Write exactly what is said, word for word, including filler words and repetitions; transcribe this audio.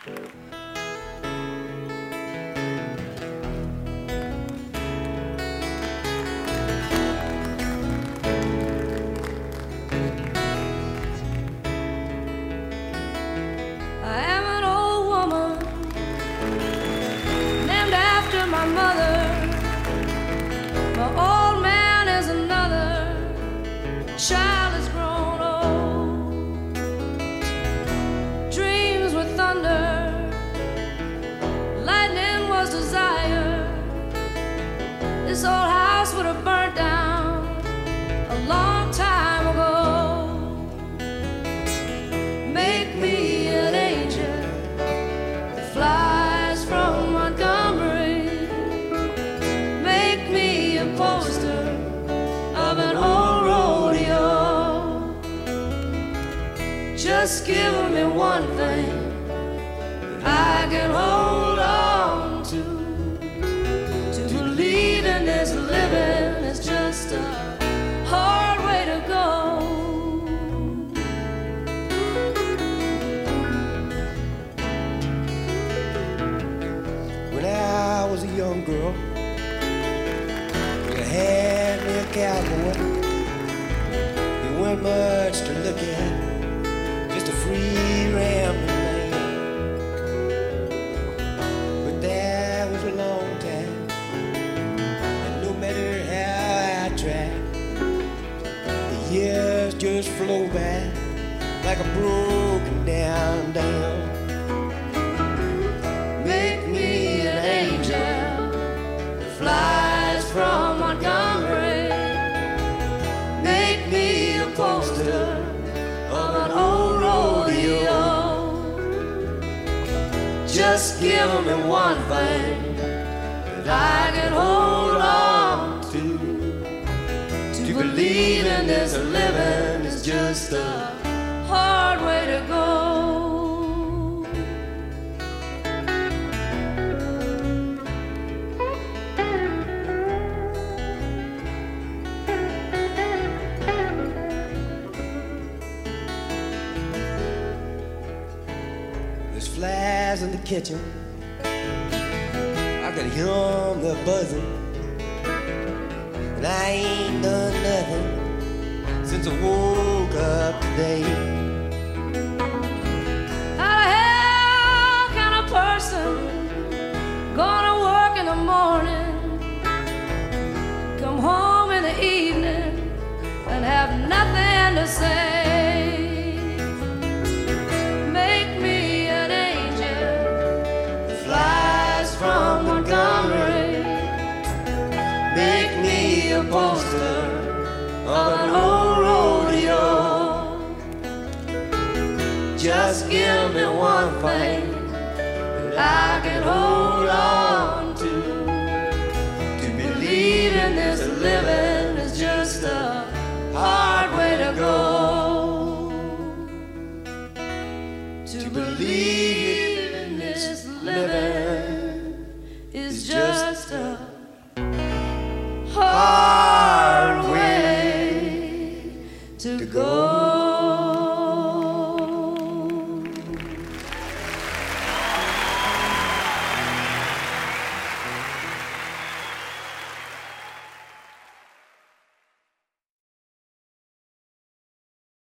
My mother, my old man is another, child has grown old. Dreams were thunder, lightning was desire. This old house would have burnt down a long time ago. Make me an angel that flies from Montgomery. Poster of an old rodeo. Just give me one thing that I can hold on to. To believe in this living is just a hard way to go. When I was a young girl, had me a cowboy. He weren't much to look at, just a free rambling man. But that was a long time, and no matter how I tried, the years just flow by like a broken down dam. Make me an angel that flies from Montgomery. Make me a poster of an old rodeo. Just give me one thing that I can hold on to. To believe in this living is just a hard way to go. There's flies in the kitchen, I can hear them, they're buzzing. And I ain't done nothing since I woke up today. How the hell can a person gonna work in the morning, come home in the evening, and have nothing to say? From Montgomery, make me a poster of an old rodeo. Just give me one thing that I can hold on to. To believe in this living is just a hard way to go. To believe in this living is just a hard way to go.